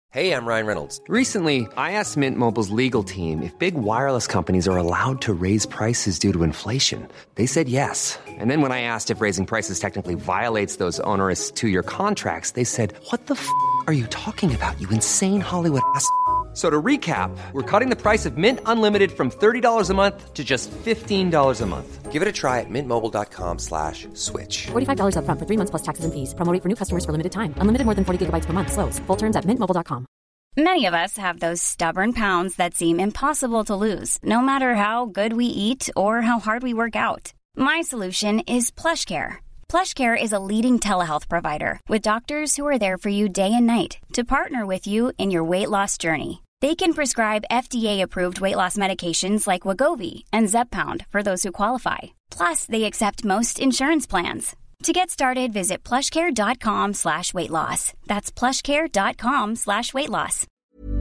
Hey, I'm Ryan Reynolds. Recently, I asked Mint Mobile's legal team if big wireless companies are allowed to raise prices due to inflation. They said yes. And then when I asked if raising prices technically violates those onerous two-year contracts, they said, "What the f*** are you talking about, you insane Hollywood ass?" So to recap, we're cutting the price of Mint Unlimited from $30 a month to just $15 a month. Give it a try at mintmobile.com/switch. $45 up front for 3 months plus taxes and fees. Promo rate for new customers for limited time. Unlimited more than 40 gigabytes per month. Slows full terms at mintmobile.com. Many of us have those stubborn pounds that seem impossible to lose, no matter how good we eat or how hard we work out. My solution is PlushCare. PlushCare is a leading telehealth provider with doctors who are there for you day and night to partner with you in your weight loss journey. They can prescribe FDA-approved weight loss medications like Wegovy and Zepbound for those who qualify. Plus, they accept most insurance plans. To get started, visit plushcare.com/weightloss. That's plushcare.com/weightloss.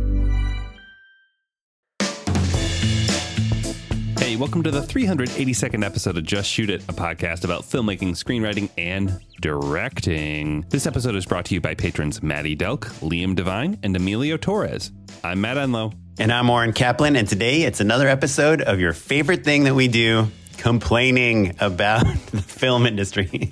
Hey, welcome to the 382nd episode of Just Shoot It, a podcast about filmmaking, screenwriting, and directing. This episode is brought to you by patrons Maddie Delk, Liam Devine, and Emilio Torres. I'm Matt Enlow. And I'm Warren Kaplan, and today it's another episode of your favorite thing that we do, complaining about the film industry.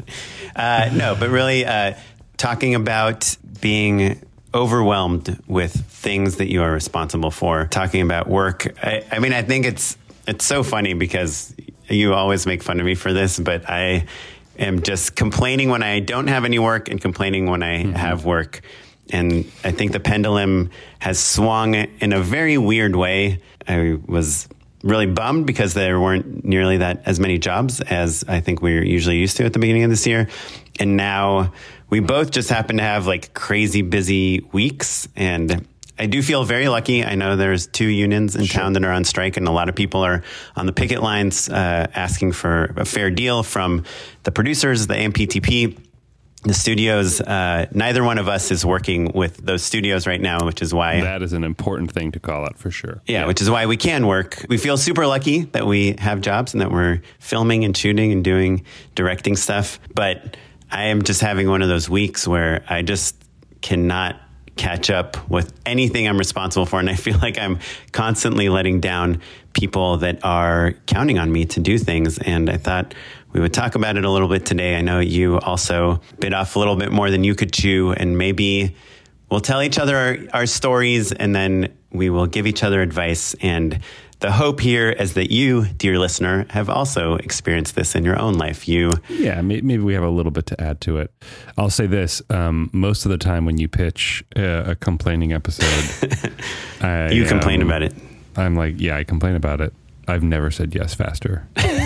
But really talking about being overwhelmed with things that you are responsible for, talking about work. I mean, I think it's so funny because you always make fun of me for this, but I am just complaining when I don't have any work and complaining when I have work. And I think the pendulum has swung in a very weird way. I was really bummed because there weren't nearly as many jobs as I think we're usually used to at the beginning of this year. And now we both just happen to have like crazy busy weeks. And I do feel very lucky. I know there's 2 unions in town that are on strike, and a lot of people are on the picket lines asking for a fair deal from the producers, the AMPTP, the studios. Neither one of us is working with those studios right now, which is why... That is an important thing to call out for sure. Yeah, which is why we can work. We feel super lucky that we have jobs and that we're filming and shooting and doing directing stuff. But I am just having one of those weeks where I just cannot catch up with anything I'm responsible for. And I feel like I'm constantly letting down people that are counting on me to do things. And I thought we would talk about it a little bit today. I know you also bit off a little bit more than you could chew, and maybe we'll tell each other our stories, and then we will give each other advice. And the hope here is that you, dear listener, have also experienced this in your own life. Maybe we have a little bit to add to it. I'll say this. Most of the time when you pitch a complaining episode, you complain about it. I'm like, yeah, I complain about it. I've never said yes faster.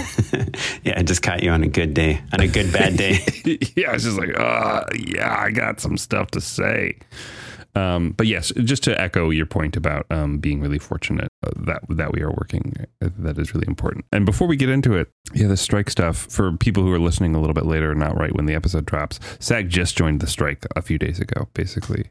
Yeah, I just caught you on a good day, on a good bad day. Yeah, it's just like, I got some stuff to say. But yes, just to echo your point about being really fortunate that we are working, that is really important. And before we get into it, the strike stuff, for people who are listening a little bit later, not right when the episode drops, SAG just joined the strike a few days ago, basically.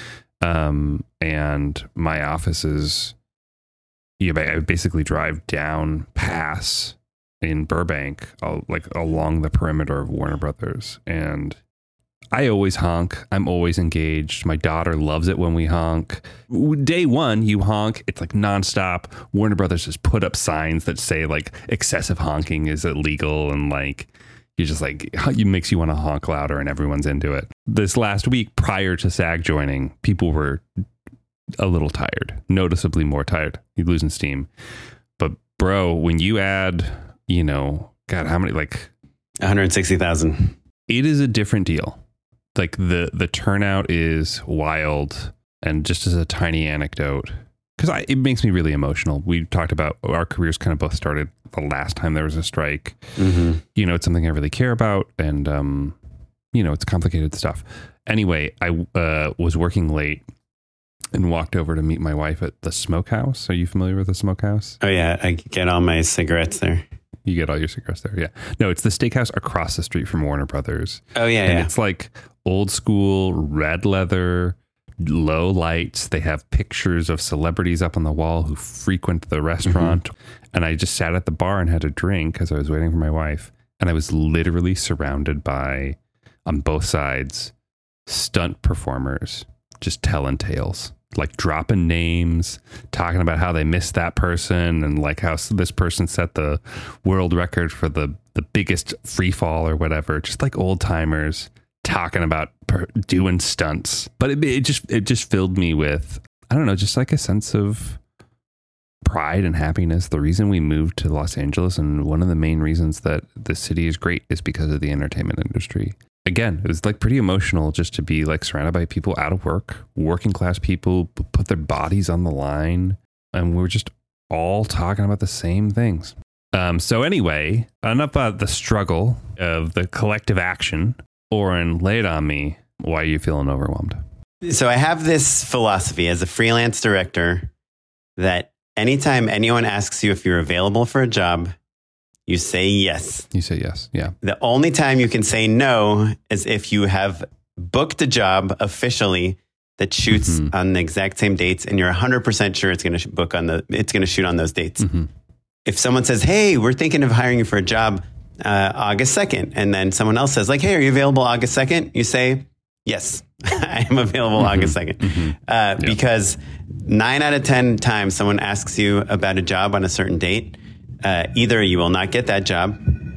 And my office is, I basically drive down pass in Burbank, like along the perimeter of Warner Brothers, and I always honk. I'm always engaged. My daughter loves it when we honk. Day one, you honk. It's like nonstop. Warner Brothers just put up signs that say like excessive honking is illegal. And like, you're just like, it makes you want to honk louder, and everyone's into it. This last week prior to SAG joining, people were a little tired, noticeably more tired. You're losing steam. But bro, when you add, God, how many, like 160,000, it is a different deal. Like the turnout is wild. And just as a tiny anecdote, because it makes me really emotional. We talked about our careers kind of both started the last time there was a strike. Mm-hmm. It's something I really care about. And, it's complicated stuff. Anyway, I was working late and walked over to meet my wife at the Smokehouse. Are you familiar with the Smokehouse? Oh, yeah. I get all my cigarettes there. You get all your cigarettes there, yeah. No, it's the steakhouse across the street from Warner Brothers. Oh, yeah, and it's like old school, red leather, low lights. They have pictures of celebrities up on the wall who frequent the restaurant. Mm-hmm. And I just sat at the bar and had a drink as I was waiting for my wife. And I was literally surrounded by, on both sides, stunt performers just telling tales. like dropping names, talking about how they missed that person and like how this person set the world record for the biggest free fall or whatever. Just like old timers talking about doing stunts. But it just filled me with, I don't know, just like a sense of pride and happiness. The reason we moved to Los Angeles, and one of the main reasons that the city is great, is because of the entertainment industry. Again, it was like pretty emotional just to be like surrounded by people out of work, working class people, put their bodies on the line. And we're just all talking about the same things. So anyway, enough about the struggle of the collective action. Oren, lay it on me. Why are you feeling overwhelmed? So I have this philosophy as a freelance director that anytime anyone asks you if you're available for a job, you say yes. You say yes. Yeah. The only time you can say no is if you have booked a job officially that shoots on the exact same dates and you're 100% sure it's going to shoot on those dates. Mm-hmm. If someone says, "Hey, we're thinking of hiring you for a job August 2nd," and then someone else says like, "Hey, are you available August 2nd?" You say, "Yes, I am available August 2nd." Because 9 out of 10 times someone asks you about a job on a certain date, either you will not get that job.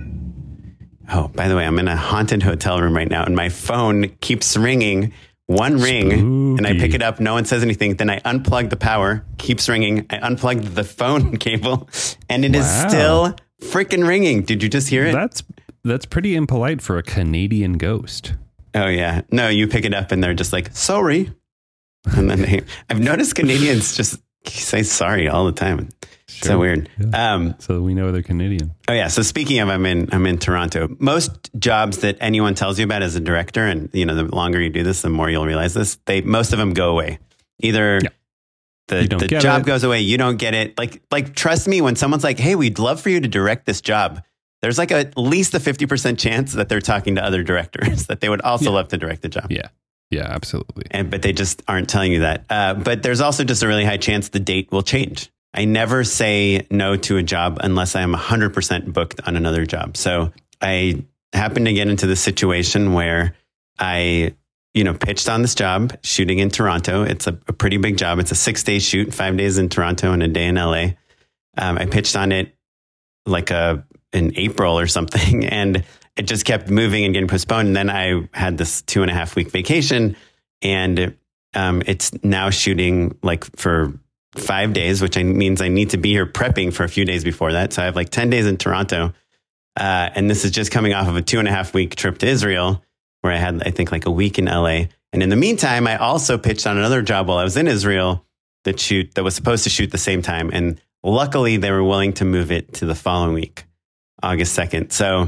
Oh, by the way, I'm in a haunted hotel room right now and my phone keeps ringing. One ring. Spooky. And I pick it up. No one says anything. Then I unplug the power, keeps ringing. I unplugged the phone cable and it is still freaking ringing. Did you just hear it? That's pretty impolite for a Canadian ghost. Oh yeah. No, you pick it up and they're just like, "Sorry." And then I've noticed Canadians just say sorry all the time. Sure. So weird. Yeah. So we know they're Canadian. Oh yeah. So speaking of, I'm in Toronto. Most jobs that anyone tells you about as a director, and the longer you do this, the more you'll realize this. Most of them go away. Either the job goes away, you don't get it. Like trust me, when someone's like, "Hey, we'd love for you to direct this job," there's like at least a 50% chance that they're talking to other directors that they would also love to direct the job. Yeah. Yeah, absolutely. But they just aren't telling you that. But there's also just a really high chance the date will change. I never say no to a job unless I am 100% booked on another job. So I happened to get into this situation where I, pitched on this job shooting in Toronto. It's a pretty big job. It's a 6-day shoot, 5 days in Toronto and a day in LA. I pitched on it in April or something, and it just kept moving and getting postponed. And then I had this 2.5 week vacation, and it's now shooting for 5 days, which means I need to be here prepping for a few days before that. So I have 10 days in Toronto. And this is just coming off of a 2.5 week trip to Israel, where I had, I think, a week in LA. And in the meantime, I also pitched on another job while I was in Israel that was supposed to shoot the same time. And luckily they were willing to move it to the following week, August 2nd. So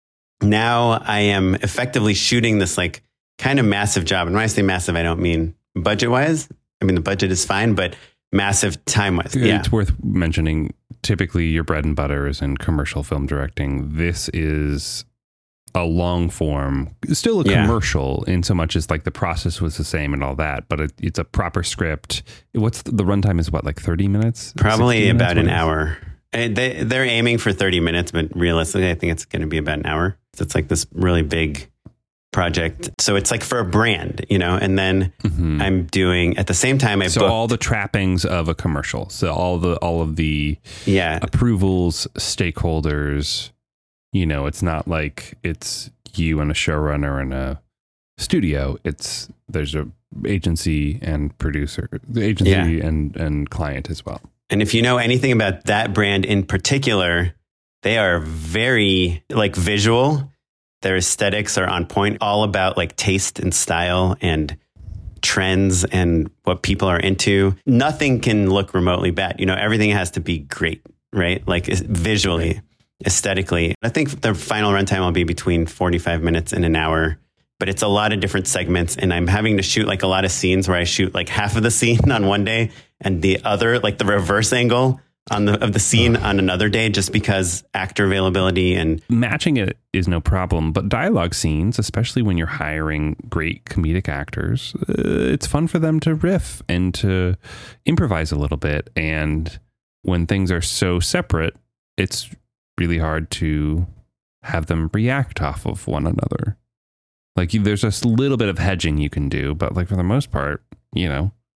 now I am effectively shooting this kind of massive job. And when I say massive, I don't mean budget wise. I mean, the budget is fine, but massive time wise. Yeah. It's worth mentioning, typically your bread and butter is in commercial film directing. This is a long form, still a commercial in so much as the process was the same and all that, but it's a proper script. What's the runtime is 30 minutes? Probably about an hour. They're aiming for 30 minutes, but realistically, I think it's going to be about an hour. So it's this really big project. So it's for a brand, and then I'm doing at the same time. All the trappings of a commercial. So all of the approvals, stakeholders, it's not like it's you and a showrunner and a studio. There's a agency and producer, the agency and client as well. And if you know anything about that brand in particular, they are very visual. Their aesthetics are on point, all about taste and style and trends and what people are into. Nothing can look remotely bad. Everything has to be great, right? Visually, aesthetically. I think the final runtime will be between 45 minutes and an hour, but it's a lot of different segments. And I'm having to shoot a lot of scenes where I shoot half of the scene on one day and the other, the reverse angle of the scene on another day, just because actor availability and matching it is no problem. But dialogue scenes, especially when you're hiring great comedic actors, it's fun for them to riff and to improvise a little bit. And when things are so separate, it's really hard to have them react off of one another. There's a little bit of hedging you can do, but for the most part,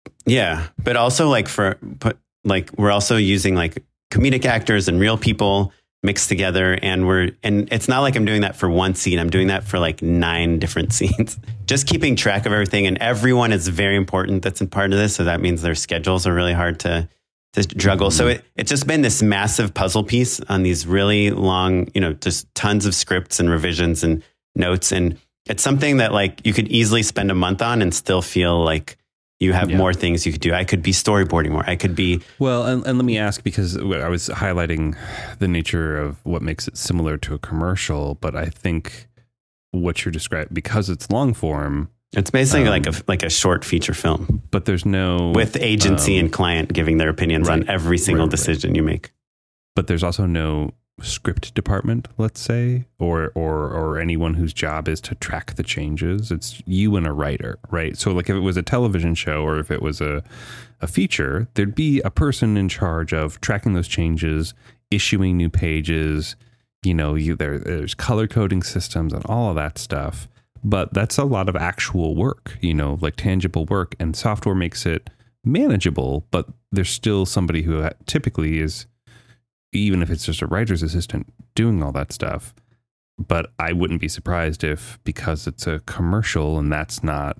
Yeah. But also we're also using like comedic actors and real people mixed together. And it's not like I'm doing that for one scene. I'm doing that for like 9 different scenes, just keeping track of everything. And everyone is very important that's a part of this. So that means their schedules are really hard to juggle. So it's just been this massive puzzle piece on these really long, just tons of scripts and revisions and notes. And it's something that like you could easily spend a month on and still feel like you have more things you could do. I could be storyboarding more. I could be... Well, and let me ask, because I was highlighting the nature of what makes it similar to a commercial, but I think what you're describing, because it's long form... It's basically like a short feature film. But there's no... With agency and client giving their opinions on every single decision you make. But there's also no script department, let's say, or anyone whose job is to track the changes. It's you and a writer, right? So like if it was a television show or if it was a feature, there'd be a person in charge of tracking those changes, issuing new pages, there's color coding systems and all of that stuff. But that's a lot of actual work, like tangible work, and software makes it manageable, but there's still somebody who typically is, even if it's just a writer's assistant, doing all that stuff. But I wouldn't be surprised if, because it's a commercial and that's not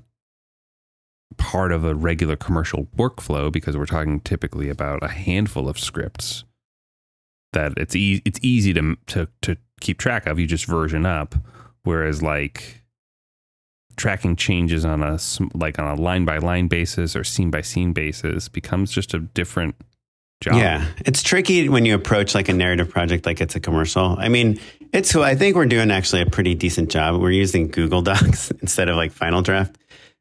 part of a regular commercial workflow, because we're talking typically about a handful of scripts, that it's easy to keep track of. You just version up, whereas like tracking changes on a line by line basis or scene by scene basis becomes just a different job. Yeah, it's tricky when you approach like a narrative project like it's a commercial. I mean, I think we're doing actually a pretty decent job. We're using Google Docs instead of like Final Draft.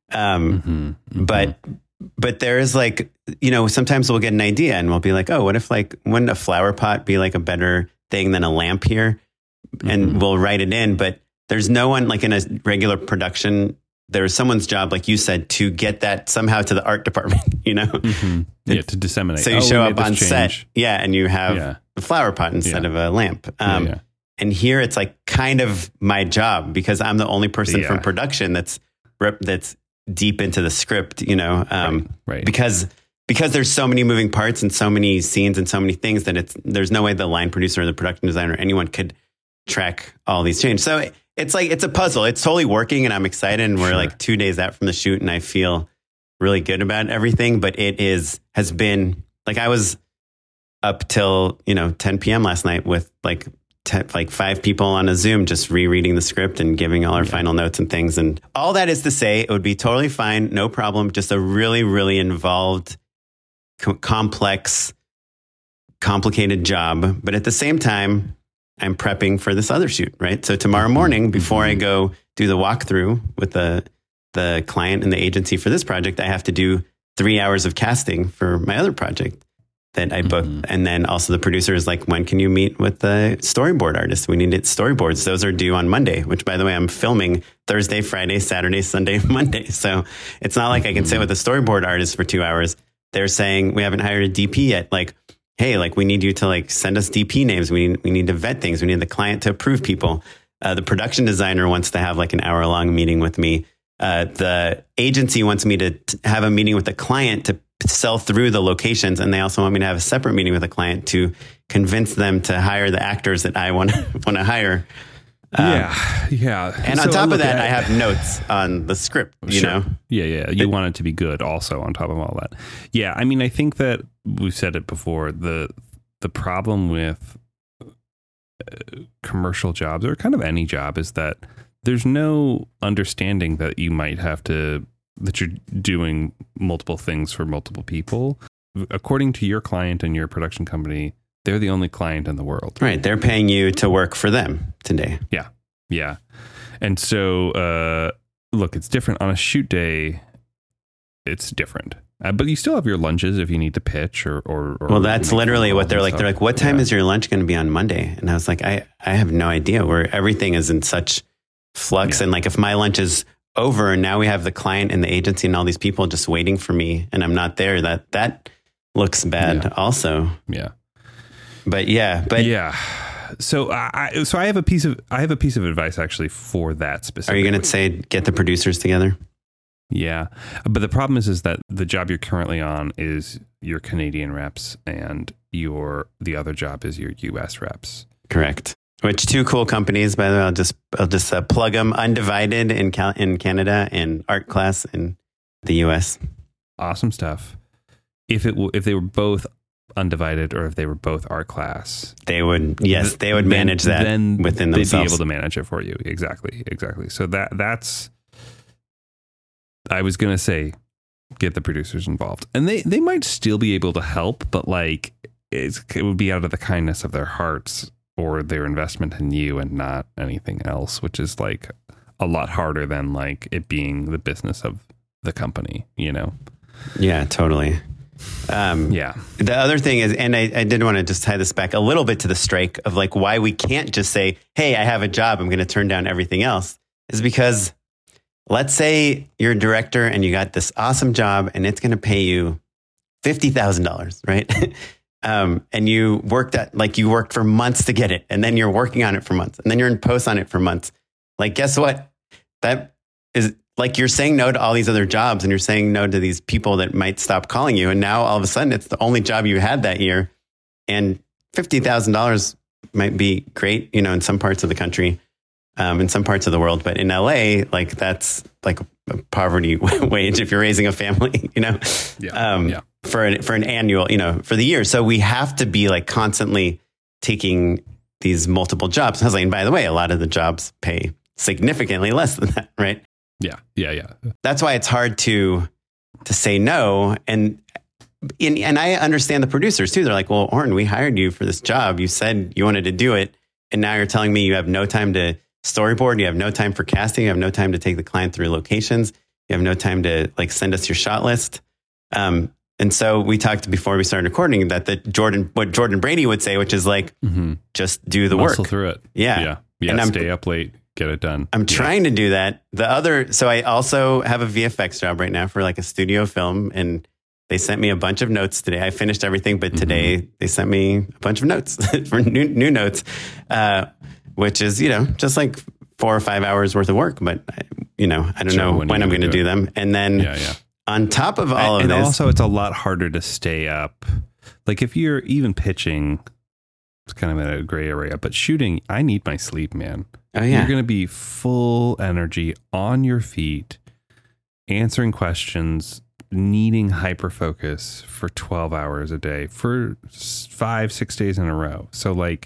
But there is like, sometimes we'll get an idea and we'll be like, oh, what if wouldn't a flower pot be like a better thing than a lamp here? And we'll write it in, but there's no one like in a regular production. There's someone's job, like you said, to get that somehow to the art department, Yeah, to disseminate. So you show up on set, and you have a flower pot instead of a lamp. And here it's like kind of my job because I'm the only person from production that's deep into the script, right. Because there's so many moving parts and so many scenes and so many things that there's no way the line producer or the production designer or anyone could track all these changes. So it's like, it's a puzzle. It's totally working and I'm excited. And we're like 2 days out from the shoot and I feel really good about everything. But has been like, I was up till, 10 p.m. last night with like 5 people on a Zoom, just rereading the script and giving all our final notes and things. And all that is to say, it would be totally fine. No problem. Just a really, really involved, complex, complicated job. But at the same time, I'm prepping for this other shoot, right? So tomorrow morning, before I go do the walkthrough with the client and the agency for this project, I have to do 3 hours of casting for my other project that I booked. And then also the producer is like, when can you meet with the storyboard artist? We need storyboards. Those are due on Monday, which by the way, I'm filming Thursday, Friday, Saturday, Sunday, Monday. So it's not like I can sit with a storyboard artist for 2 hours. They're saying, we haven't hired a DP yet. Like, hey, like we need you to like send us DP names. We need to vet things. We need the client to approve people. The production designer wants to have like an hour-long meeting with me. The agency wants me to have a meeting with the client to sell through the locations. And they also want me to have a separate meeting with the client to convince them to hire the actors that I want to hire. Yeah. And on top of that, I have notes on the script, you know? Yeah. You want it to be good also on top of all that. Yeah. I mean, I think that we've said it before, the problem with commercial jobs or kind of any job is that there's no understanding that you might have to, that you're doing multiple things for multiple people. According to your client and your production company, they're the only client in the world. Right. They're paying you to work for them today. Yeah. And so, look, it's different on a shoot day. It's different. But you still have your lunches if you need to pitch or well, that's literally what they're like. They're like, what time is your lunch going to be on Monday? And I was like, I have no idea, where everything is in such flux. And like, if my lunch is over and now we have the client and the agency and all these people just waiting for me and I'm not there, that looks bad also. Yeah. But yeah. So I have a piece of advice actually for that specific. Are you going to say get the producers together? Yeah. But the problem is that the job you're currently on is your Canadian reps, and the other job is your US reps. Correct. Which two cool companies, by the way, I'll just plug them. Undivided in Canada and Art Class in the US. Awesome stuff. If they were both Undivided or if they were both Art Class, they would manage that within themselves. They'd be able to manage it for you. Exactly. So that's, I was going to say, get the producers involved, and they might still be able to help, but like it would be out of the kindness of their hearts or their investment in you and not anything else, which is like a lot harder than like it being the business of the company, you know? Yeah, totally. Yeah. The other thing is, and I did want to just tie this back a little bit to the strike of like why we can't just say, hey, I have a job, I'm going to turn down everything else, is because let's say you're a director and you got this awesome job and it's going to pay you $50,000, right? And you worked for months to get it. And then you're working on it for months. And then you're in post on it for months. Like, guess what? That is like, you're saying no to all these other jobs and you're saying no to these people that might stop calling you. And now all of a sudden it's the only job you had that year. And $50,000 might be great, you know, in some parts of the country, in some parts of the world. But in LA, like that's like a poverty wage if you're raising a family, you know, for an annual, you know, for the year. So we have to be like constantly taking these multiple jobs. And by the way, a lot of the jobs pay significantly less than that, right? Yeah. That's why it's hard to say no. And I understand the producers too. They're like, well, Oren, we hired you for this job. You said you wanted to do it. And now you're telling me you have no time to storyboard. You have no time for casting. You have no time to take the client through locations. You have no time to like send us your shot list. And so we talked before we started recording that what Jordan Brady would say, which is like, just do the Muscle work. Through it. Yeah. And stay up late, get it done. I'm trying to do that. So I also have a VFX job right now for like a studio film, and they sent me a bunch of notes today. I finished everything, but today they sent me a bunch of notes for new notes, which is, you know, just like 4 or 5 hours worth of work. But, you know, I don't know when I'm going to do them. And then on top of all of this. And also, it's a lot harder to stay up. Like if you're even pitching, it's kind of in a gray area, but shooting, I need my sleep, man. Oh, yeah. You're going to be full energy on your feet, answering questions, needing hyper focus for 12 hours a day for 5-6 days in a row. So like,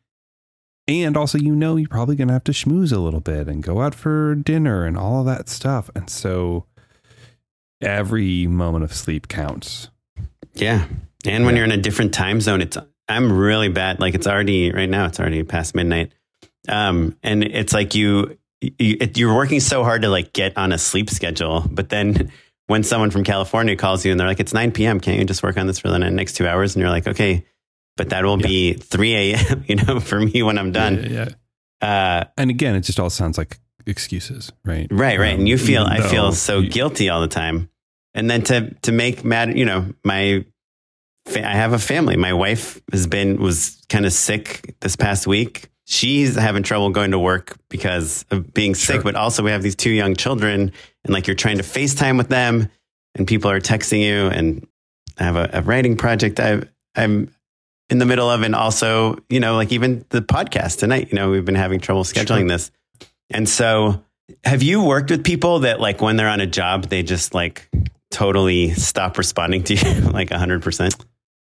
and also, you know, you're probably going to have to schmooze a little bit and go out for dinner and all of that stuff. And so every moment of sleep counts. Yeah. And when you're in a different time zone, I'm really bad. Like right now it's already past midnight. And it's like you're working so hard to like get on a sleep schedule, but then when someone from California calls you and they're like, it's 9 p.m. Can't you just work on this for the next 2 hours? And you're like, okay, but that will be 3 a.m., you know, for me when I'm done. And again, it just all sounds like excuses, right? Right. And I feel so guilty all the time. And then to make mad, you know, I have a family. My wife was kind of sick this past week. She's having trouble going to work because of being sick, but also we have these 2 young children, and like you're trying to FaceTime with them and people are texting you, and I have a writing project I'm in the middle of. And also, you know, like even the podcast tonight, you know, we've been having trouble scheduling this. And so have you worked with people that like when they're on a job, they just like totally stop responding to you like 100%?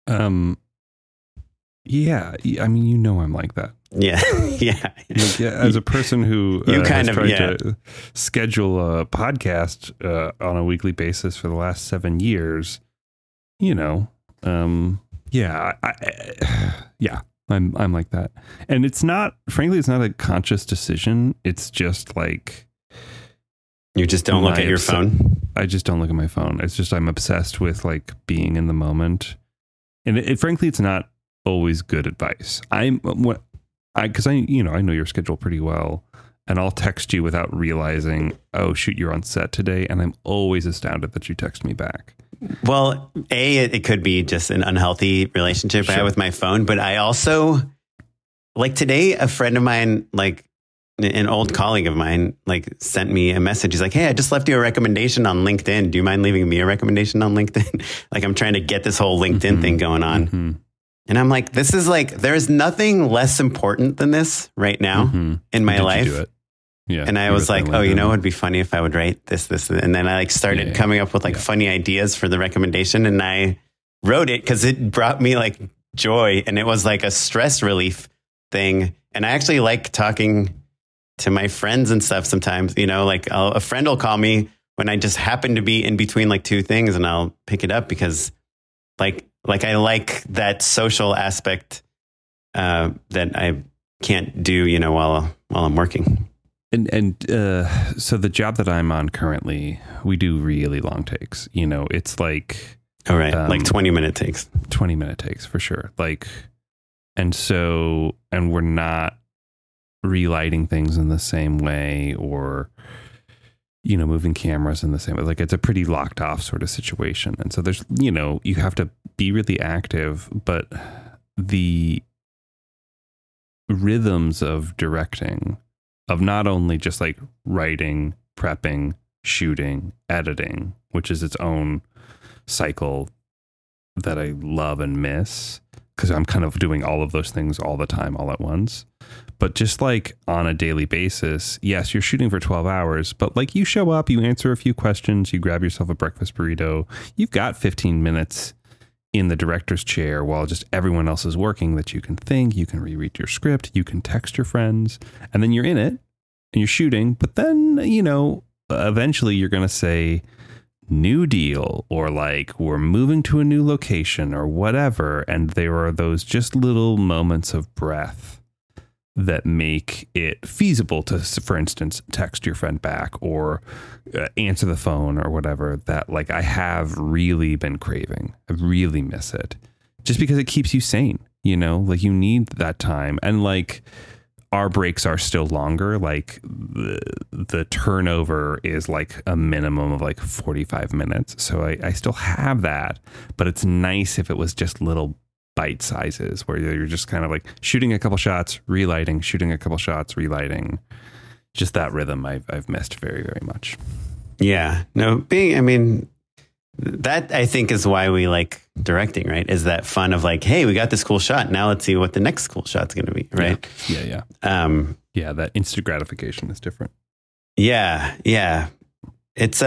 Yeah. I mean, you know, I'm like that. Yeah. Like, as a person who you kind has of tried to schedule a podcast on a weekly basis for the last 7 years, you know, I'm like that. And it's not a conscious decision. It's just like, you just don't look at your phone. I just don't look at my phone. It's just, I'm obsessed with like being in the moment. And frankly, it's not always good advice. Because I know your schedule pretty well, and I'll text you without realizing, oh shoot, you're on set today, and I'm always astounded that you text me back. Well, it could be just an unhealthy relationship I have with my phone, but I also like today, a friend of mine like an old colleague of mine like sent me a message. He's like, hey, I just left you a recommendation on LinkedIn. Do you mind leaving me a recommendation on LinkedIn? Like, I'm trying to get this whole LinkedIn thing going on. And I'm like, this is like, there's nothing less important than this right now in my life. You do it? Yeah. And I was like, oh, you know, it'd be funny if I would write this. And then I like started coming up with like funny ideas for the recommendation. And I wrote it because it brought me like joy, and it was like a stress relief thing. And I actually like talking to my friends and stuff sometimes, you know, like a friend will call me when I just happen to be in between like two things, and I'll pick it up because like I like that social aspect that I can't do, you know, while I'm working. And so the job that I'm on currently, we do really long takes. You know, it's like... All right, like 20-minute takes. 20-minute takes, for sure. Like, and we're not relighting things in the same way, or, you know, moving cameras in the same way. Like, it's a pretty locked off sort of situation. And so there's, you know, you have to be really active, but the rhythms of directing, of not only just like writing, prepping, shooting, editing, which is its own cycle that I love and miss, because I'm kind of doing all of those things all the time, all at once. But just like on a daily basis, yes, you're shooting for 12 hours, but like you show up, you answer a few questions, you grab yourself a breakfast burrito, you've got 15 minutes in the director's chair while just everyone else is working that you can think, you can reread your script, you can text your friends, and then you're in it and you're shooting. But then, you know, eventually you're going to say, new deal, or like we're moving to a new location or whatever. And there are those just little moments of breath that make it feasible to, for instance, text your friend back or answer the phone or whatever, that like I have really been craving. I really miss it just because it keeps you sane, you know, like you need that time. And like, our breaks are still longer. Like the turnover is like a minimum of like 45 minutes. So I still have that, but it's nice if it was just little bite sizes where you're just kind of like shooting a couple shots, relighting, shooting a couple shots, relighting. Just that rhythm I've missed very, very much. Yeah, no, that I think is why we like directing, right? Is that fun of like, hey, we got this cool shot. Now let's see what the next cool shot's going to be, right? Yeah. Yeah, that instant gratification is different. Yeah. It's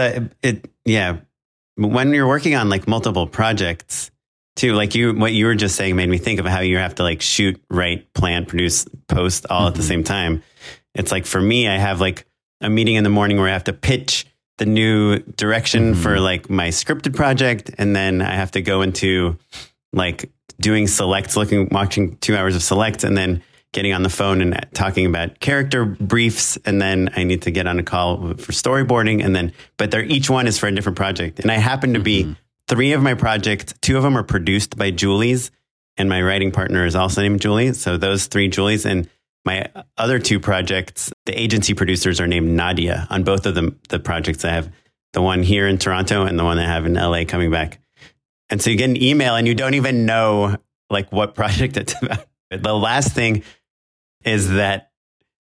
when you're working on like multiple projects too, like what you were just saying made me think of how you have to like shoot, write, plan, produce, post all at the same time. It's like, for me, I have like a meeting in the morning where I have to pitch the new direction for like my scripted project. And then I have to go into like doing selects, watching 2 hours of selects, and then getting on the phone and talking about character briefs. And then I need to get on a call for storyboarding. But each one is for a different project. And I happen to be 3 of my projects. 2 of them are produced by Julie's, and my writing partner is also named Julie. So those 3 Julies, and my other 2 projects, the agency producers are named Nadia on both of them. The projects I have, the one here in Toronto and the one I have in LA coming back. And so you get an email and you don't even know like what project it's about. The last thing is that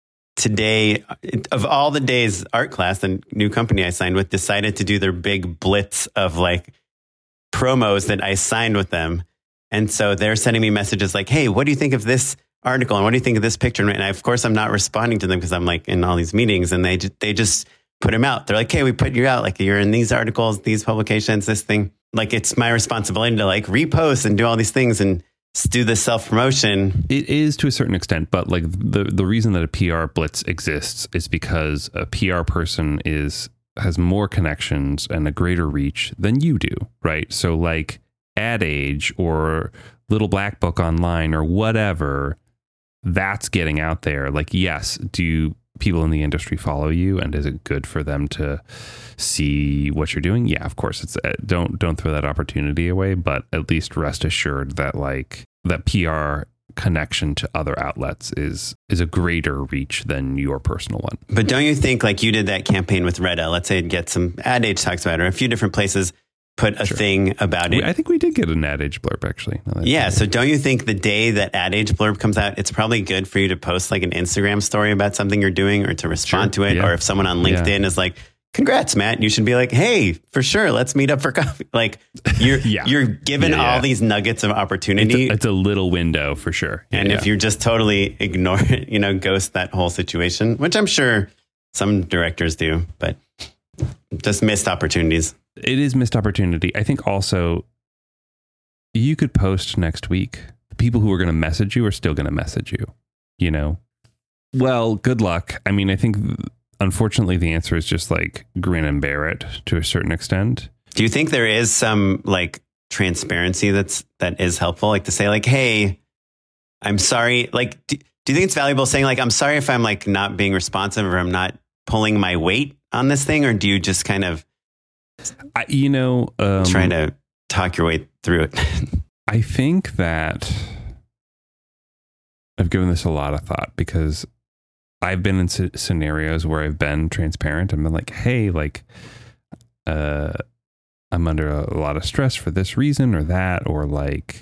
today, of all the days, Art Class, the new company I signed with, decided to do their big blitz of like promos that I signed with them. And so they're sending me messages like, hey, what do you think of this article? And what do you think of this picture? And of course, I'm not responding to them because I'm like in all these meetings, and they just put them out. They're like, hey, we put you out. Like, you're in these articles, these publications, this thing. Like, it's my responsibility to like repost and do all these things and do the self-promotion. It is to a certain extent, but like the reason that a PR blitz exists is because a PR person has more connections and a greater reach than you do, right? So like Ad Age or Little Black Book Online or whatever, that's getting out there. Like, yes, do people in the industry follow you, and is it good for them to see what you're doing? Yeah, of course. It's don't throw that opportunity away, but at least rest assured that like that PR connection to other outlets is a greater reach than your personal one. But don't you think, like, you did that campaign with Retta, let's say it gets some Ad Age talks about it, or a few different places, put a thing about it. I think we did get an Ad Age blurb, actually. Yeah. So don't you think the day that Ad Age blurb comes out, it's probably good for you to post like an Instagram story about something you're doing or to respond to it? Yeah. Or if someone on LinkedIn is like, congrats, Matt, you should be like, hey, for sure, let's meet up for coffee. Like you're given all these nuggets of opportunity. It's a little window for sure. And if you just totally ignore it, ghost that whole situation, which I'm sure some directors do, but just missed opportunities. It is missed opportunity. I think also you could post next week. The people who are going to message you are still going to message you, Well, good luck. I mean, I think unfortunately the answer is just like grin and bear it to a certain extent. Do you think there is some like transparency that is helpful? Like to say like, hey, I'm sorry. Like, do you think it's valuable saying like, I'm sorry if I'm like not being responsive or I'm not pulling my weight on this thing? Or do you just kind of, trying to talk your way through it? I think that I've given this a lot of thought because I've been in scenarios where I've been transparent and been like, hey, like, I'm under a lot of stress for this reason or that, or like,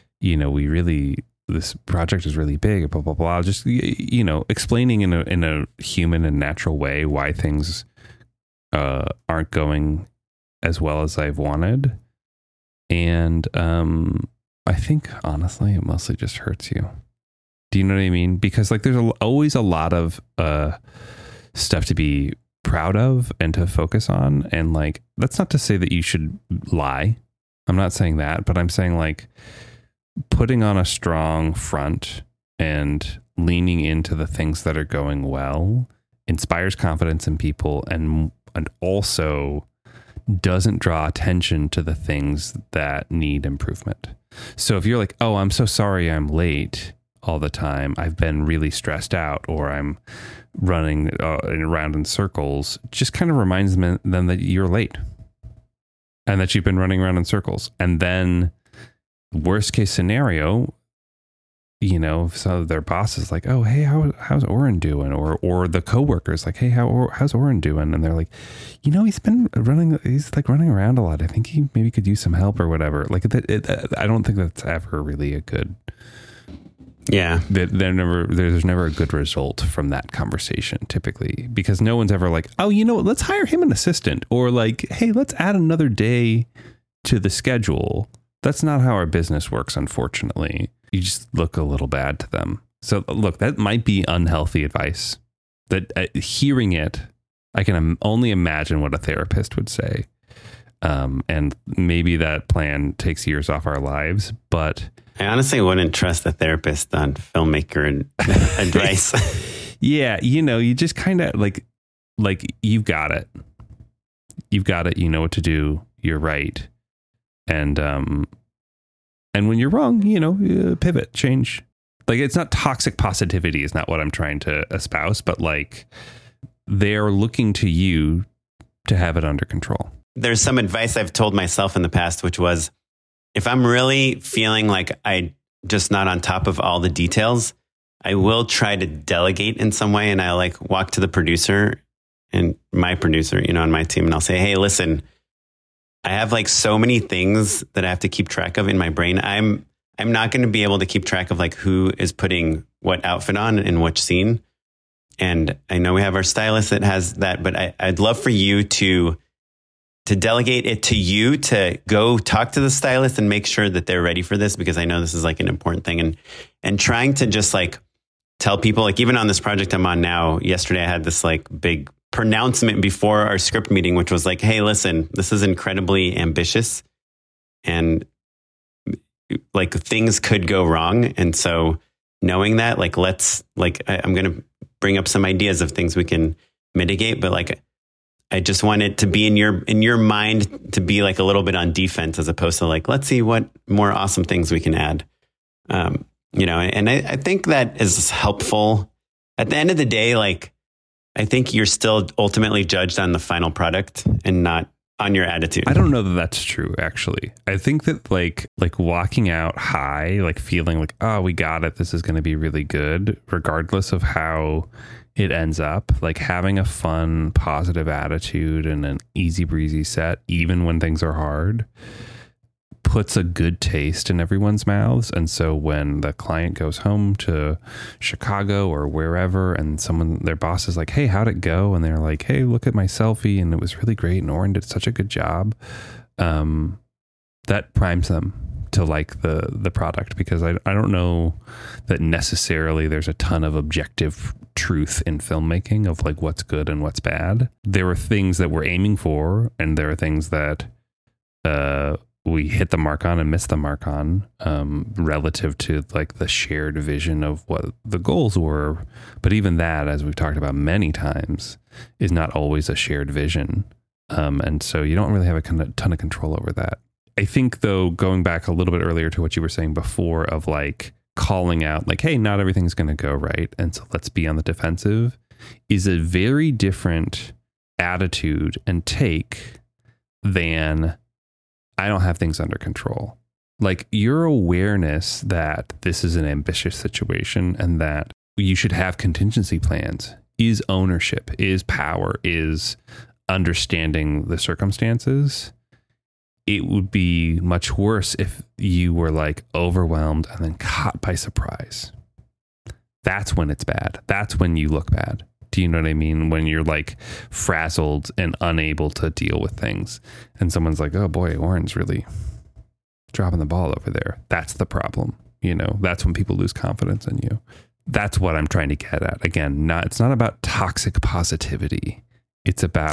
this project is really big, blah, blah, blah. Just, explaining in a human and natural way why things aren't going as well as I've wanted. And I think, honestly, it mostly just hurts you. Do you know what I mean? Because like there's always a lot of stuff to be proud of and to focus on. And like, that's not to say that you should lie. I'm not saying that, but I'm saying like putting on a strong front and leaning into the things that are going well inspires confidence in people and also doesn't draw attention to the things that need improvement. So if you're like, oh, I'm so sorry I'm late all the time, I've been really stressed out, or I'm running around in circles, just kind of reminds them that you're late and that you've been running around in circles. And then worst case scenario, so their boss is like, oh, hey, how's Oren doing? Or the coworkers like, hey, how's Oren doing? And they're like, he's running around a lot. I think he maybe could use some help or whatever. Like I don't think that's ever really a good. Yeah. There's never a good result from that conversation typically, because no one's ever like, oh, let's hire him an assistant, or like, hey, let's add another day to the schedule. That's not how our business works, unfortunately. You just look a little bad to them. So look, that might be unhealthy advice. That hearing it, I can only imagine what a therapist would say. And maybe that plan takes years off our lives, but I honestly wouldn't trust a therapist on filmmaker advice. Yeah. You just kind of like you've got it. You've got it. You know what to do. You're right. And when you're wrong, pivot, change. Like, it's not toxic positivity is not what I'm trying to espouse, but like they're looking to you to have it under control. There's some advice I've told myself in the past, which was, if I'm really feeling like I just not on top of all the details, I will try to delegate in some way. And I like walk to the producer and my producer, on my team, and I'll say, hey, listen, I have like so many things that I have to keep track of in my brain. I'm not going to be able to keep track of like who is putting what outfit on in which scene. And I know we have our stylist that has that, but I'd love for you to delegate it to you to go talk to the stylist and make sure that they're ready for this, because I know this is like an important thing. And trying to just like tell people, like even on this project I'm on now, yesterday I had this like big pronouncement before our script meeting, which was like, hey, listen, this is incredibly ambitious and like things could go wrong. And so knowing that, like, I'm going to bring up some ideas of things we can mitigate, but like, I just want it to be in your mind to be like a little bit on defense, as opposed to like, let's see what more awesome things we can add. And I think that is helpful. At the end of the day, like, I think you're still ultimately judged on the final product and not on your attitude. I don't know that that's true, actually. I think that like walking out high, like feeling like, oh, we got it, this is going to be really good, regardless of how it ends up. Like having a fun, positive attitude and an easy breezy set, even when things are hard, puts a good taste in everyone's mouths. And so when the client goes home to Chicago or wherever and their boss is like, hey, how'd it go? And they're like, hey, look at my selfie and it was really great and Oren did such a good job. That primes them to like the product, because I don't know that necessarily there's a ton of objective truth in filmmaking of like what's good and what's bad. There are things that we're aiming for, and there are things that we hit the mark on and miss the mark on, relative to like the shared vision of what the goals were. But even that, as we've talked about many times, is not always a shared vision. And so you don't really have a ton of control over that. I think, though, going back a little bit earlier to what you were saying before of like calling out like, hey, not everything's going to go right, and so let's be on the defensive, is a very different attitude and take than I don't have things under control. Like your awareness that this is an ambitious situation and that you should have contingency plans is ownership, is power, is understanding the circumstances. It would be much worse if you were like overwhelmed and then caught by surprise. That's when it's bad. That's when you look bad. Do you know what I mean? When you're like frazzled and unable to deal with things and someone's like, oh boy, Oren's really dropping the ball over there. That's the problem. You know, that's when people lose confidence in you. That's what I'm trying to get at. Again, it's not about toxic positivity. It's about,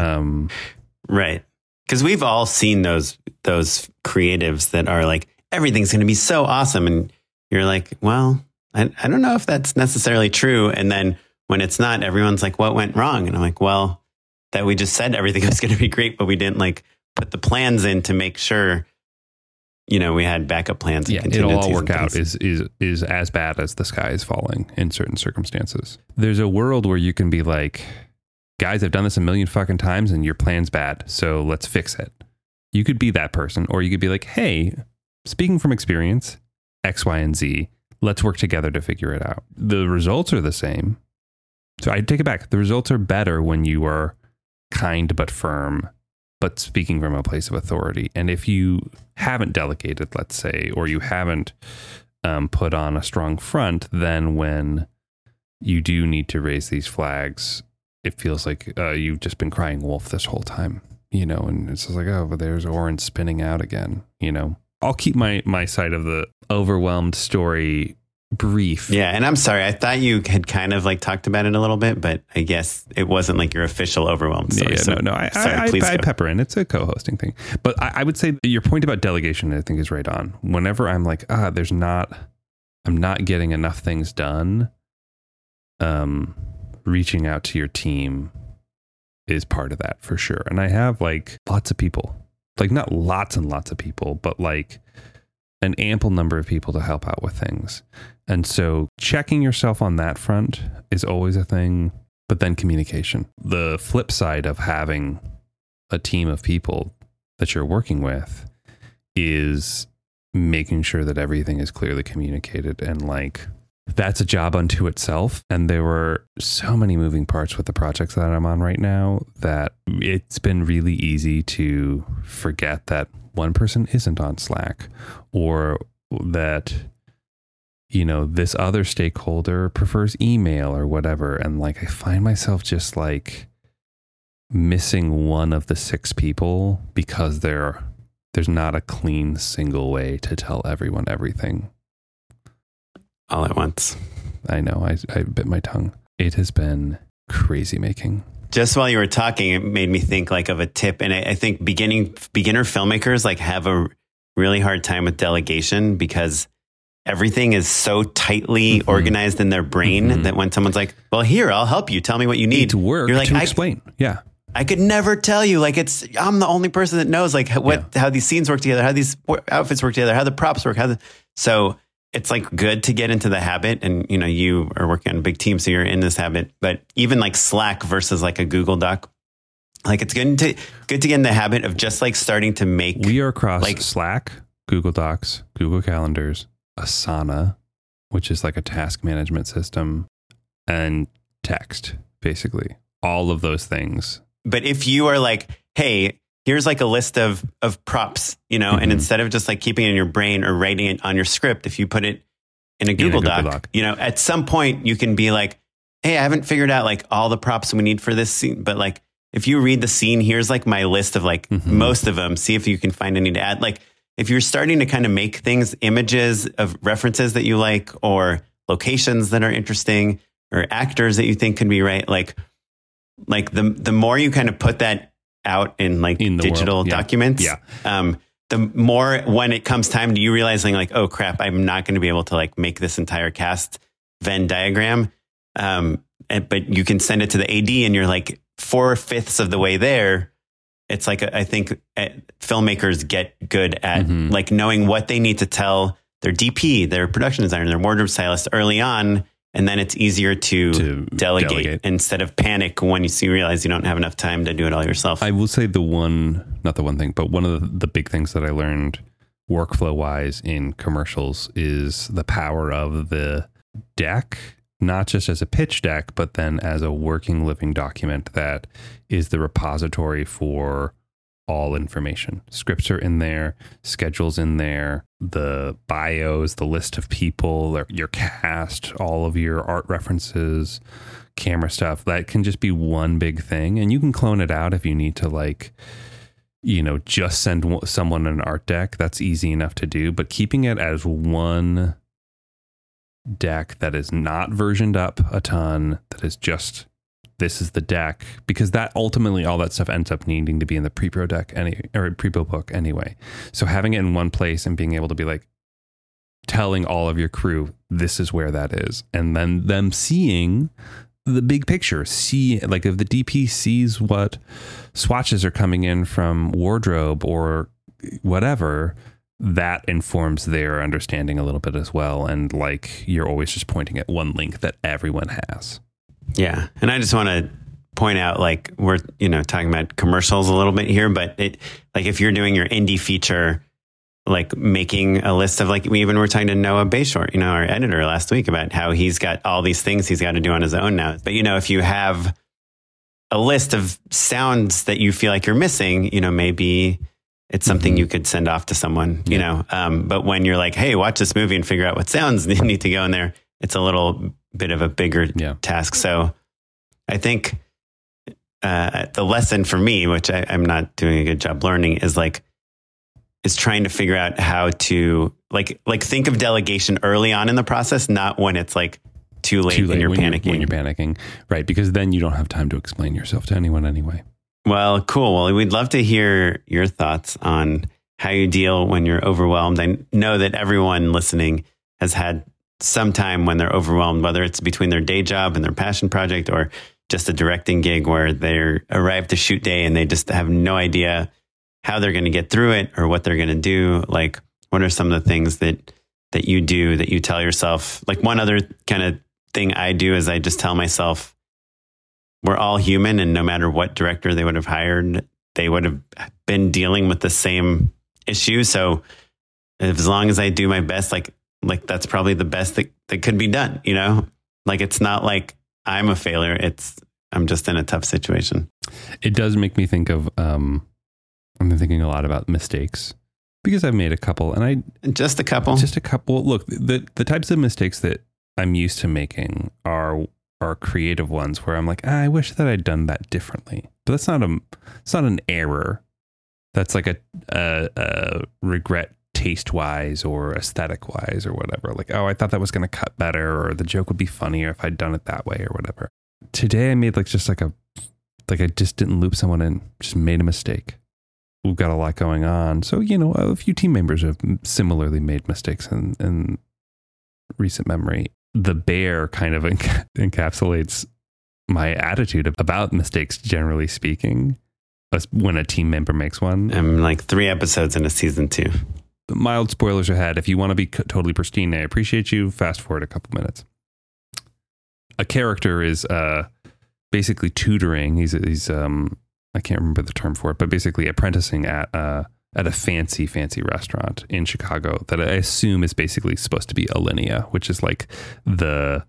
right. Because we've all seen those creatives that are like, everything's going to be so awesome. And you're like, well, I don't know if that's necessarily true. And then when it's not, everyone's like, what went wrong? And I'm like, well, that we just said everything was going to be great, but we didn't like put the plans in to make sure, you know, we had backup plans. Yeah, it'll all work out is as bad as the sky is falling in certain circumstances. There's a world where you can be like, guys, I've done this a million fucking times and your plan's bad, so let's fix it. You could be that person, or you could be like, hey, speaking from experience, X, Y, and Z, let's work together to figure it out. The results are the same. So I take it back. The results are better when you are kind but firm, but speaking from a place of authority. And if you haven't delegated, let's say, or you haven't put on a strong front, then when you do need to raise these flags, it feels like you've just been crying wolf this whole time, you know, and it's just like, oh, but there's Oren spinning out again, you know. I'll keep my side of the overwhelmed story brief. Yeah, and I'm sorry, I thought you had kind of like talked about it a little bit, but I guess it wasn't like your official overwhelmed story. Yeah, so, no, I pepper in. It's a co-hosting thing. But I would say your point about delegation, I think, is right on. Whenever I'm like, I'm not getting enough things done, reaching out to your team is part of that for sure. And I have like lots of people, like not lots and lots of people, but like an ample number of people to help out with things. And so checking yourself on that front is always a thing, but then communication. The flip side of having a team of people that you're working with is making sure that everything is clearly communicated, and like that's a job unto itself. And there were so many moving parts with the projects that I'm on right now that it's been really easy to forget that one person isn't on Slack, or that, you know, this other stakeholder prefers email or whatever. And like, I find myself just like missing one of the 6 people because there's not a clean single way to tell everyone everything all at once. I know. I bit my tongue. It has been crazy making. Just while you were talking, it made me think like of a tip. And I think beginner filmmakers like have a really hard time with delegation because everything is so tightly organized in their brain that when someone's like, well, here, I'll help you. Tell me what you need to work. You're like, to explain. Yeah. I could never tell you. Like I'm the only person that knows like how these scenes work together, how these outfits work together, how the props work, so it's like good to get into the habit. And, you know, you are working on a big team, so you're in this habit, but even like Slack versus like a Google Doc, like it's good to get in the habit of just like starting to make. We are across like Slack, Google Docs, Google Calendars, Asana, which is like a task management system, and text, basically. All of those things. But if you are like, hey, here's like a list of props, you know, and instead of just like keeping it in your brain or writing it on your script, if you put it in a Google Doc, you know, at some point you can be like, hey, I haven't figured out like all the props we need for this scene. But like, if you read the scene, here's like my list of like most of them. See if you can find any to add. Like if you're starting to kind of make things, images of references that you like, or locations that are interesting, or actors that you think could be right. Like the more you kind of put that out in like in digital documents, the more when it comes time to you realizing like, oh crap, I'm not going to be able to like make this entire cast Venn diagram. But you can send it to the AD and you're like 4/5 of the way there. It's like, I think filmmakers get good at like knowing what they need to tell their DP, their production designer, their wardrobe stylist early on. And then it's easier to delegate instead of panic when you realize you don't have enough time to do it all yourself. I will say one of the big things that I learned workflow wise in commercials is the power of the deck, not just as a pitch deck, but then as a working living document that is the repository for all information. Scripts are in there, schedules in there, the bios, the list of people, your cast, all of your art references, camera stuff. That can just be one big thing. And you can clone it out if you need to, like, you know, just send someone an art deck. That's easy enough to do. But keeping it as one deck that is not versioned up a ton, that is just, this is the deck, because that ultimately all that stuff ends up needing to be in the pre-pro deck or pre-pro book anyway. So having it in one place and being able to be like telling all of your crew, this is where that is. And then them seeing the big picture, see like if the DP sees what swatches are coming in from wardrobe or whatever, that informs their understanding a little bit as well. And like, you're always just pointing at one link that everyone has. Yeah. And I just want to point out, like, we're, you know, talking about commercials a little bit here, but it, like, if you're doing your indie feature, like making a list of, like, we even were talking to Noah Bayshore, you know, our editor last week, about how he's got all these things he's got to do on his own now. But, you know, if you have a list of sounds that you feel like you're missing, you know, maybe it's something you could send off to someone, you know. But when you're like, hey, watch this movie and figure out what sounds need to go in there, it's a little bit of a bigger task. So I think the lesson for me, which I'm not doing a good job learning, is trying to figure out how to like think of delegation early on in the process, not when it's like too late and you're panicking. When you're panicking, right? Because then you don't have time to explain yourself to anyone anyway. Well, cool. Well, we'd love to hear your thoughts on how you deal when you're overwhelmed. I know that everyone listening has had some time when they're overwhelmed, whether it's between their day job and their passion project or just a directing gig where they arrive to shoot day and they just have no idea how they're going to get through it or what they're going to do. Like, what are some of the things that you do that you tell yourself? Like, one other kind of thing I do is I just tell myself, we're all human, and no matter what director they would have hired, they would have been dealing with the same issue. So as long as I do my best, like that's probably the best that could be done, you know? Like, it's not like I'm a failure. I'm just in a tough situation. It does make me think of, I've been thinking a lot about mistakes because I've made a couple, and just a couple. Look, the types of mistakes that I'm used to making are creative ones where I'm like, I wish that I'd done that differently. But it's not an error. That's like a regret taste wise or aesthetic wise or whatever. Like, oh, I thought that was going to cut better, or the joke would be funnier if I'd done it that way or whatever. Today I made I just didn't loop someone in, just made a mistake. We've got a lot going on. So, you know, a few team members have similarly made mistakes in recent memory. The bear kind of encapsulates my attitude about mistakes, generally speaking, when a team member makes one. I'm like 3 episodes into season 2. Mild spoilers ahead. If you want to be totally pristine, I appreciate you. Fast forward a couple minutes. A character is basically tutoring. He's I can't remember the term for it, but basically apprenticing at a fancy restaurant in Chicago that I assume is basically supposed to be Alinea, which is like the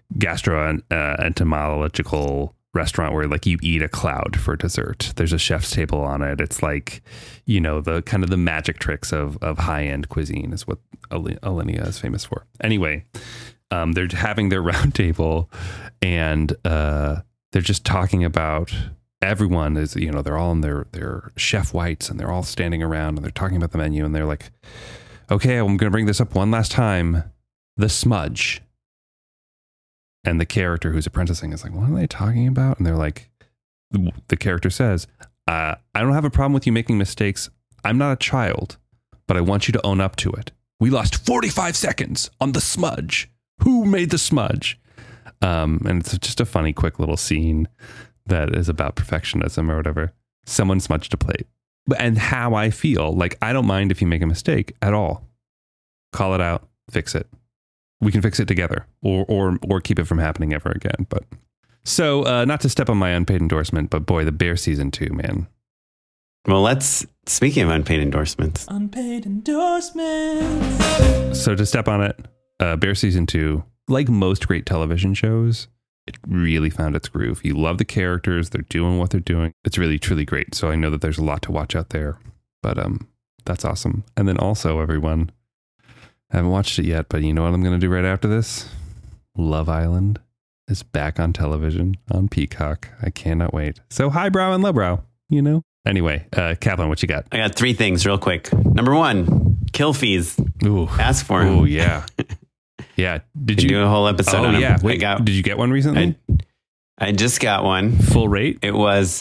gastroentomological restaurant where like you eat a cloud for dessert. There's a chef's table on it. It's like, you know, the kind of the magic tricks of high-end cuisine is what Alinea is famous for. Anyway, they're having their round table and they're just talking about everyone is, you know, they're all in their chef whites and they're all standing around and they're talking about the menu and they're like, okay, I'm going to bring this up one last time. The smudge. And the character who's apprenticing is like, what are they talking about? And they're like, the character says, I don't have a problem with you making mistakes. I'm not a child, but I want you to own up to it. We lost 45 seconds on the smudge. Who made the smudge? And it's just a funny, quick little scene that is about perfectionism or whatever. Someone smudged a plate. And how I feel, like, I don't mind if you make a mistake at all. Call it out, fix it. We can fix it together or keep it from happening ever again. But so not to step on my unpaid endorsement, but boy, the Bear season 2, man. Well, speaking of unpaid endorsements. Unpaid endorsements. So to step on it, Bear season 2, like most great television shows, it really found its groove. You love the characters. They're doing what they're doing. It's really, truly great. So I know that there's a lot to watch out there, but that's awesome. And then also, everyone, I haven't watched it yet, but you know what I'm going to do right after this? Love Island is back on television on Peacock. I cannot wait. So highbrow and lowbrow, you know? Anyway, Kaplan, what you got? I got 3 things real quick. Number 1, kill fees. Ooh. Ask for them. Oh, yeah. Yeah. Did you do a whole episode on them? Yeah. Wait, did you get one recently? I just got one. Full rate? It was,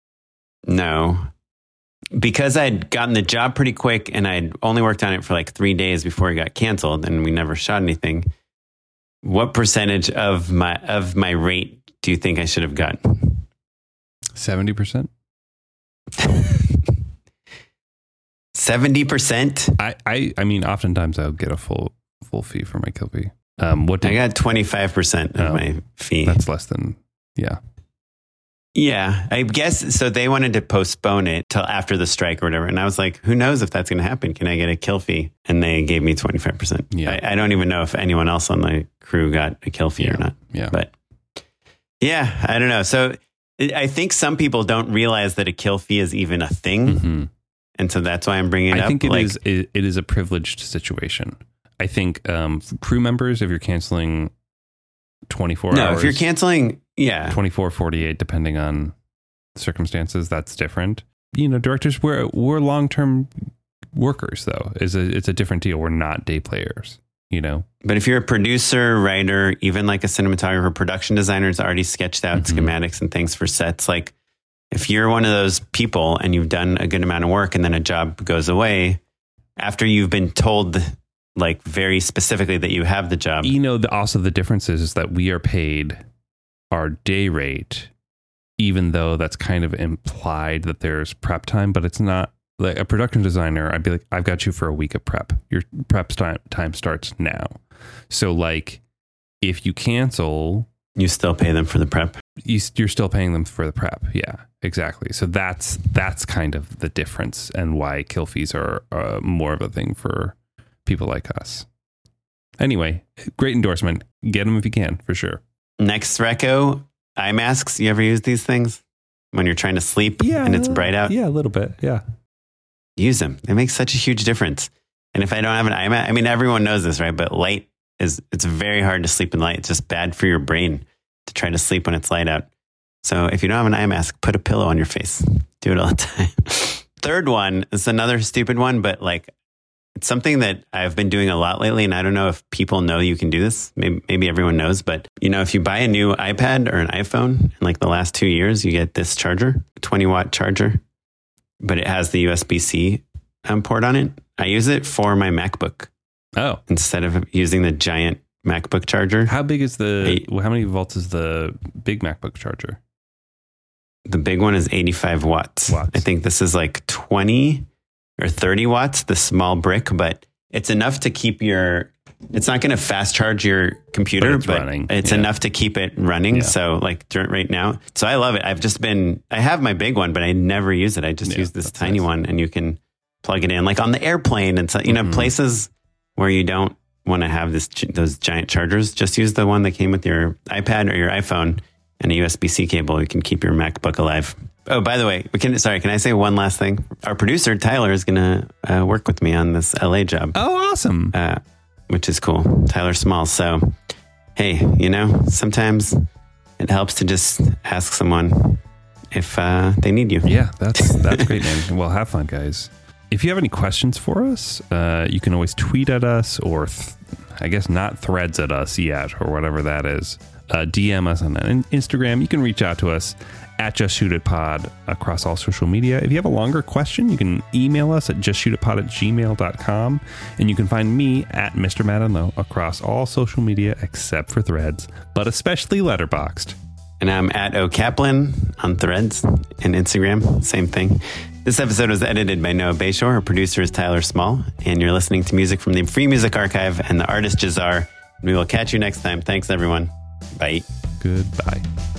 no. Because I'd gotten the job pretty quick and I'd only worked on it for like 3 days before it got canceled and we never shot anything. What percentage of my rate do you think I should have gotten? 70%? 70%? I mean, oftentimes I'll get a full fee for my kill fee. I got 25% of my fee. That's less than, yeah. Yeah, I guess. So they wanted to postpone it till after the strike or whatever. And I was like, who knows if that's going to happen? Can I get a kill fee? And they gave me 25%. Yeah. I don't even know if anyone else on the crew got a kill fee or not. Yeah. But yeah, I don't know. So I think some people don't realize that a kill fee is even a thing. Mm-hmm. And so that's why I'm bringing it up. I think it is a privileged situation. I think crew members, if you're canceling 24 hours. No, if you're canceling, 24, 48, depending on circumstances, that's different. You know, directors, we're long-term workers, though. It's a different deal. We're not day players, you know? But if you're a producer, writer, even like a cinematographer, production designer has already sketched out schematics and things for sets. Like if you're one of those people and you've done a good amount of work and then a job goes away after you've been told like very specifically that you have the job. You know, also the difference is that we are paid our day rate, even though that's kind of implied that there's prep time, but it's not. Like a production designer, I'd be like, I've got you for a week of prep. Your prep time starts now. So like if you cancel, you still pay them for the prep. You're still paying them for the prep. Yeah, exactly. So that's kind of the difference and why kill fees are more of a thing for people like us. Anyway, great endorsement. Get them if you can, for sure. Next reco, eye masks. You ever use these things when you're trying to sleep and it's bright out? Yeah, a little bit. Yeah. Use them. They make such a huge difference. And if I don't have an eye mask, I mean, everyone knows this, right? But it's very hard to sleep in light. It's just bad for your brain to try to sleep when it's light out. So if you don't have an eye mask, put a pillow on your face. Do it all the time. Third one is another stupid one, but like, it's something that I've been doing a lot lately, and I don't know if people know you can do this. Maybe everyone knows, but you know, if you buy a new iPad or an iPhone in like the last 2 years, you get this charger, 20-watt charger, but it has the USB-C port on it. I use it for my MacBook. Oh, instead of using the giant MacBook charger. How big is how many volts is the big MacBook charger? The big one is 85 watts. I think this is like 20 or 30 watts, the small brick, but it's enough to keep it's not going to fast charge your computer, but it's enough to keep it running. Yeah. So like right now, so I love it. I have my big one, but I never use it. I just use this tiny one, and you can plug it in like on the airplane and so, you know, places where you don't want to have those giant chargers, just use the one that came with your iPad or your iPhone and a USB-C cable. You can keep your MacBook alive. Oh, by the way, can I say one last thing? Our producer, Tyler, is going to work with me on this LA job. Oh, awesome. Which is cool. Tyler Smalls. So, hey, sometimes it helps to just ask someone if they need you. Yeah, that's great, man. Well, have fun, guys. If you have any questions for us, you can always tweet at us or I guess not threads at us yet or whatever that is. DM us on Instagram. You can reach out to us at JustShootItPod across all social media. If you have a longer question, you can email us at justshootitpod@gmail.com. And you can find me at Mr. Matt Unlow across all social media except for Threads, but especially Letterboxd. And I'm at OKaplan on Threads and Instagram. Same thing. This episode was edited by Noah Bayshore. Our producer is Tyler Small. And you're listening to music from the Free Music Archive and the artist Jazar. We will catch you next time. Thanks, everyone. Bye. Goodbye.